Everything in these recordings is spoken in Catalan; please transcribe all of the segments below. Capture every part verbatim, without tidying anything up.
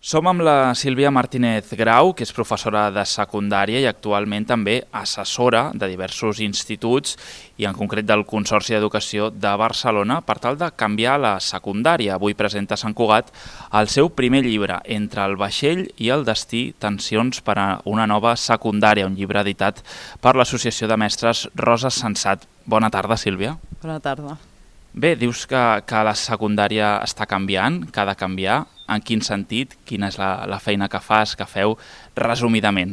Som amb la Sílvia Martínez Grau, que és professora de secundària i actualment també assessora de diversos instituts i en concret del Consorci d'Educació de Barcelona per tal de canviar la secundària. Avui presenta a Sant Cugat el seu primer llibre, Entre el vaixell i el destí, tensions per a una nova secundària, un llibre editat per l'Associació de Mestres Rosa Sensat. Bona tarda, Sílvia. Bona tarda. Bé, dius que, que la secundària està canviant, que ha de canviar. En quin sentit? Quina és la, la feina que fas, que feu, resumidament?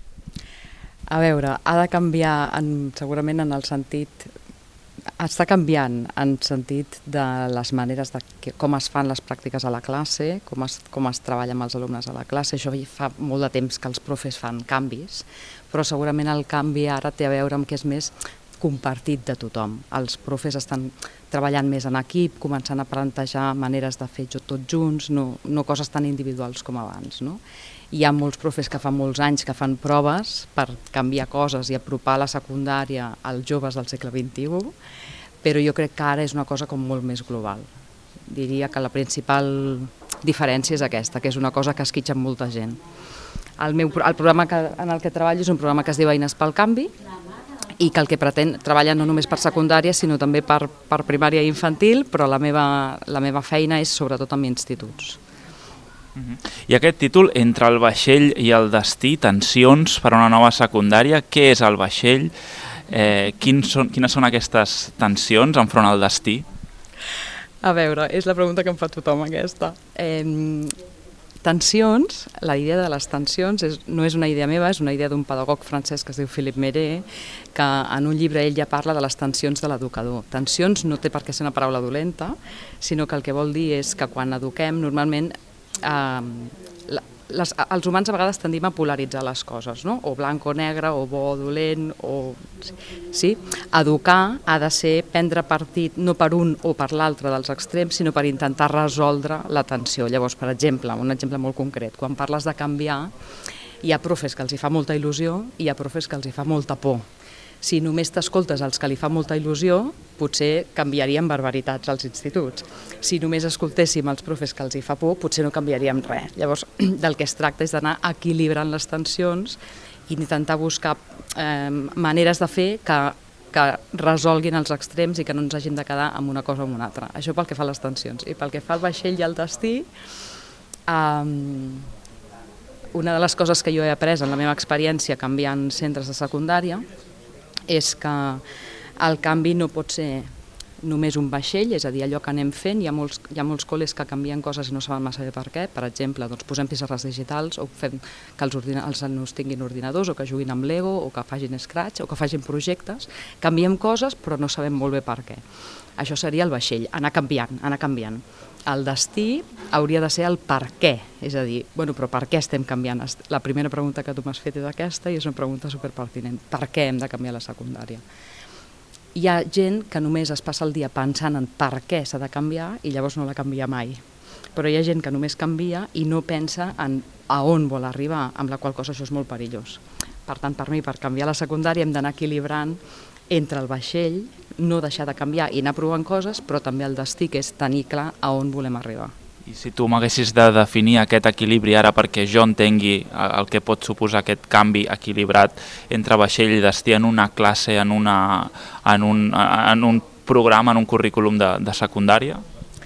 A veure, ha de canviar en, segurament en el sentit... Està canviant en sentit de les maneres de que, com es fan les pràctiques a la classe, com es, com es treballa amb els alumnes a la classe. Això fa molt de temps que els profes fan canvis, però segurament el canvi ara té a veure amb que és més compartit de tothom. Els profes estan treballant més en equip, començant a plantejar maneres de fer tot junts, no, no coses tan individuals com abans. No? Hi ha molts profes que fa molts anys que fan proves per canviar coses i apropar la secundària als joves del segle vint-i-u, però jo crec que ara és una cosa com molt més global. Diria que la principal diferència és aquesta, que és una cosa que esquitxa amb molta gent. El, meu, el programa que, en el que treballo és un programa que es diu Eines pel Canvi, i que el que pretén treballar no només per secundària, sinó també per, per primària i infantil, però la meva, la meva feina és sobretot amb instituts. Uh-huh. I aquest títol, Entre el vaixell i el destí, tensions per a una nova secundària, què és el vaixell? Eh, quins són, quines són aquestes tensions enfront al destí? A veure, és la pregunta que em fa tothom aquesta. Eh, Tensions, la idea de les tensions és, no és una idea meva, és una idea d'un pedagog francès que es diu Philippe Méret, que en un llibre ell ja parla de les tensions de l'educador. Tensions no té per què ser una paraula dolenta, sinó que el que vol dir és que quan eduquem normalment eh, les, els humans a vegades tendim a polaritzar les coses, no? O blanc o negre, o bo o dolent, o... Sí? Educar ha de ser prendre partit no per un o per l'altre dels extrems, sinó per intentar resoldre la tensió. Llavors, per exemple, un exemple molt concret, quan parles de canviar, hi ha profes que els hi fa molta il·lusió i hi ha profes que els hi fa molta por. Si només t'escoltes els que li fa molta il·lusió, potser canviarien barbaritats als instituts. Si només escoltéssim els profes que els hi fa por, potser no canviaríem res. Llavors, del que es tracta és d'anar equilibrant les tensions i intentar buscar eh, maneres de fer que, que resolguin els extrems i que no ens hagin de quedar amb una cosa o amb una altra. Això pel que fa a les tensions. I pel que fa al vaixell i al destí, eh, una de les coses que jo he après en la meva experiència canviant centres de secundària és que el canvi no pot ser només un vaixell, és a dir, allò que anem fent. Hi ha molts, hi ha molts col·les que canvien coses i no saben massa bé per què. Per exemple, doncs posem pissarres digitals o fem que els, ordina, els alumnes tinguin ordinadors o que juguin amb Lego o que facin Scratch o que facin projectes. Canviem coses però no sabem molt bé per què. Això seria el vaixell, anar canviant, anar canviant. El destí hauria de ser el per què, és a dir, bueno, però per què estem canviant? La primera pregunta que tu m'has fet és aquesta i és una pregunta superpertinent. Per què hem de canviar la secundària? Hi ha gent que només es passa el dia pensant en per què s'ha de canviar i llavors no la canvia mai. Però hi ha gent que només canvia i no pensa en a on vol arribar, amb la qual cosa això és molt perillós. Per tant, per mi, per canviar la secundària hem d'anar equilibrant entre el vaixell, no deixar de canviar i anar provant coses, però també el destí, que és tenir clar a on volem arribar. I si tu m'haguessis de definir aquest equilibri ara perquè jo entengui el que pot suposar aquest canvi equilibrat entre vaixell i destí en una classe, en, una, en, un, en un programa, en un currículum de, de secundària?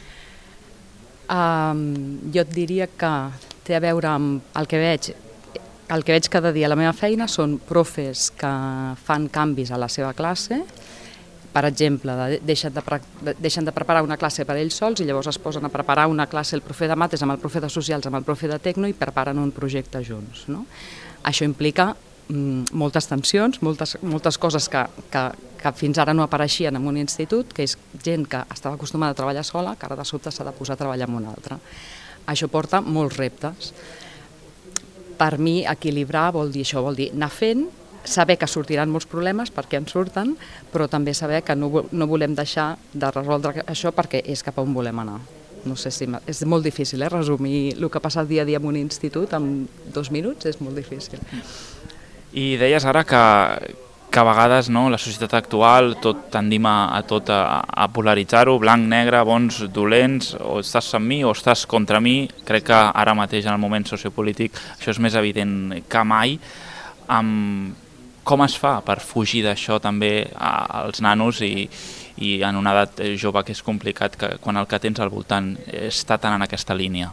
Um, jo et diria que té a veure amb el que veig. El que veig cada dia a la meva feina són profes que fan canvis a la seva classe. Per exemple, deixen de, deixen de preparar una classe per ells sols i llavors es posen a preparar una classe el profe de mates amb el profe de socials, amb el profe de tecno i preparen un projecte junts. No? Això implica mm, moltes tensions, moltes, moltes coses que, que, que fins ara no apareixien en un institut, que és gent que estava acostumada a treballar sola, que ara de sobte s'ha de posar a treballar amb una altra. Això porta molts reptes. Per mi, equilibrar vol dir això, vol dir anar fent, saber que sortiran molts problemes perquè en surten, però també saber que no, no volem deixar de resoldre això perquè és cap a on volem anar. No sé si... És molt difícil, eh? Resumir el que passa dia a dia en un institut en dos minuts és molt difícil. I deies ara que, que a vegades no, la societat actual tot tendim a, a tot a, a polaritzar-ho, blanc, negre, bons, dolents, o estàs amb mi o estàs contra mi. Crec que ara mateix en el moment sociopolític això és més evident que mai. Um, com es fa per fugir d'això també als nanos i, i en una edat jove que és complicat, que quan el que tens al voltant està tan en aquesta línia?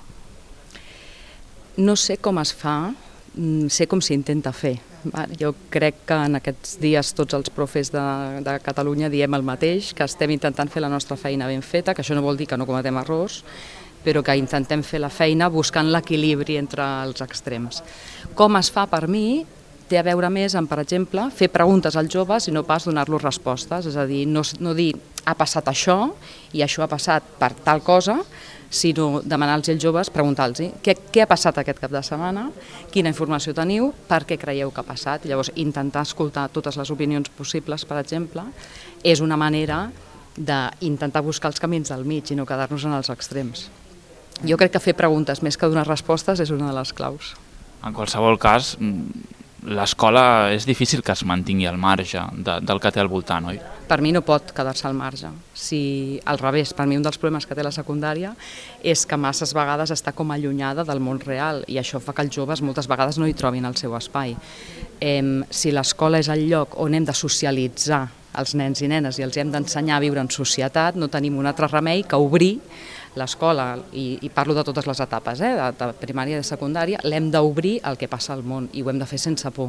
No sé com es fa, sé com s'intenta fer. Jo crec que en aquests dies tots els profes de, de Catalunya diem el mateix, que estem intentant fer la nostra feina ben feta, que això no vol dir que no cometem errors, però que intentem fer la feina buscant l'equilibri entre els extrems. Com es fa per mi té a veure més amb, per exemple, fer preguntes als joves i no pas donar-los respostes, és a dir, no, no dir ha passat això i això ha passat per tal cosa, sinó demanar-los als joves, preguntar-los què, què ha passat aquest cap de setmana, quina informació teniu, per què creieu que ha passat. Llavors, intentar escoltar totes les opinions possibles, per exemple, és una manera d'intentar buscar els camins del mig i no quedar-nos en els extrems. Jo crec que fer preguntes més que donar respostes és una de les claus. En qualsevol cas, l'escola és difícil que es mantingui al marge de, del que té al voltant, oi? Per mi no pot quedar-se al marge. Si, al revés, per mi un dels problemes que té la secundària és que masses vegades està com allunyada del món real i això fa que els joves moltes vegades no hi trobin el seu espai. Eh, si l'escola és el lloc on hem de socialitzar els nens i nenes i els hem d'ensenyar a viure en societat, no tenim un altre remei que obrir l'escola, i, i parlo de totes les etapes, eh, de, de primària i de secundària, l'hem d'obrir al que passa al món i ho hem de fer sense por.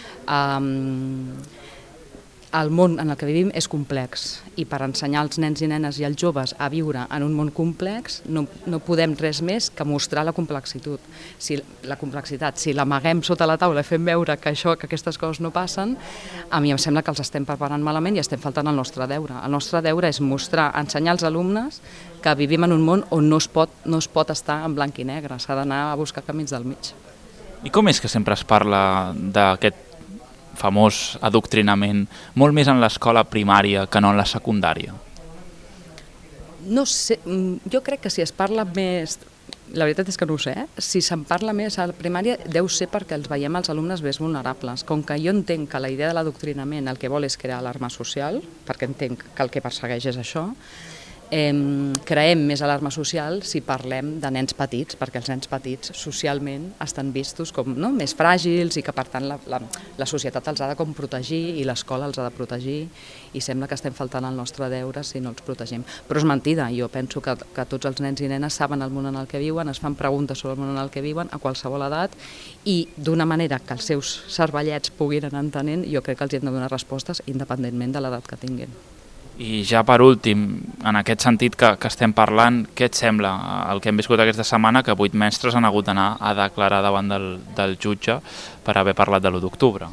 Um, el món en el que vivim és complex i per ensenyar als nens i nenes i als joves a viure en un món complex no, no podem res més que mostrar la complexitat. Si, la complexitat. Si l'amaguem sota la taula i fem veure que, això, que aquestes coses no passen, a mi em sembla que els estem preparant malament i estem faltant el nostre deure. El nostre deure és mostrar, ensenyar als alumnes que vivim en un món on no es pot, no es pot estar en blanc i negre, s'ha d'anar a buscar camins del mig. I com és que sempre es parla d'aquest famós adoctrinament, molt més en l'escola primària que no en la secundària? No sé, jo crec que si es parla més, la veritat és que no ho sé, eh? Si se'n parla més a la primària deu ser perquè els veiem els alumnes més vulnerables. Com que jo entenc que la idea de l'adoctrinament el que vol és crear alarma social, perquè entenc que el que persegueix és això, Eh, creem més alarma social si parlem de nens petits, perquè els nens petits socialment estan vistos com no, més fràgils i que per tant la, la, la societat els ha de com protegir i l'escola els ha de protegir i sembla que estem faltant el nostre deure si no els protegim. Però és mentida, jo penso que, que tots els nens i nenes saben el món en el que viuen, es fan preguntes sobre el món en el que viuen a qualsevol edat i d'una manera que els seus cervellets puguin anar entenent, jo crec que els hem de donar respostes independentment de l'edat que tinguin. I ja per últim, en aquest sentit que, que estem parlant, què et sembla el que hem viscut aquesta setmana, que vuit mestres han hagut d'anar a declarar davant del, del jutge per haver parlat de l'u d'octubre?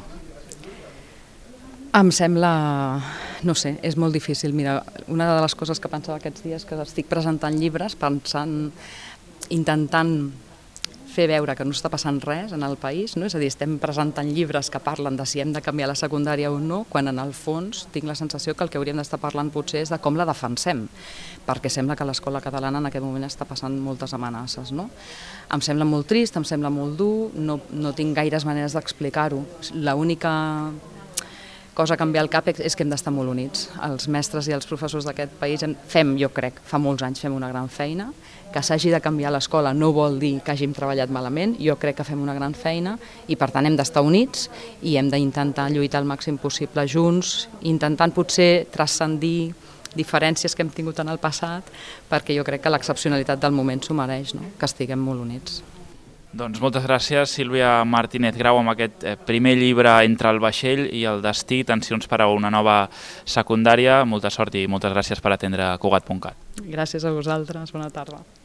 Em sembla, no sé, és molt difícil. Mira, una de les coses que pensava aquests dies que estic presentant llibres, pensant, intentant fer veure que no està passant res en el país, no? És a dir, estem presentant llibres que parlen de si hem de canviar la secundària o no, quan en el fons tinc la sensació que el que hauríem d'estar parlant potser és de com la defensem, perquè sembla que l'escola catalana en aquest moment està passant moltes amenaces, no? Em sembla molt trist, em sembla molt dur, no, no tinc gaires maneres d'explicar-ho. L'única cosa que em ve al cap és que hem d'estar molt units. Els mestres i els professors d'aquest país fem, jo crec, fa molts anys fem una gran feina, que s'hagi de canviar l'escola no vol dir que hàgim treballat malament, jo crec que fem una gran feina i per tant hem d'estar units i hem d'intentar lluitar el màxim possible junts, intentant potser transcendir diferències que hem tingut en el passat, perquè jo crec que l'excepcionalitat del moment s'ho mereix, no? Que estiguem molt units. Doncs moltes gràcies, Sílvia Martínez Grau, amb aquest primer llibre Entre el vaixell i el destí, tensions per a una nova secundària. Molta sort i moltes gràcies per atendre Cugat punt cat. Gràcies a vosaltres, bona tarda.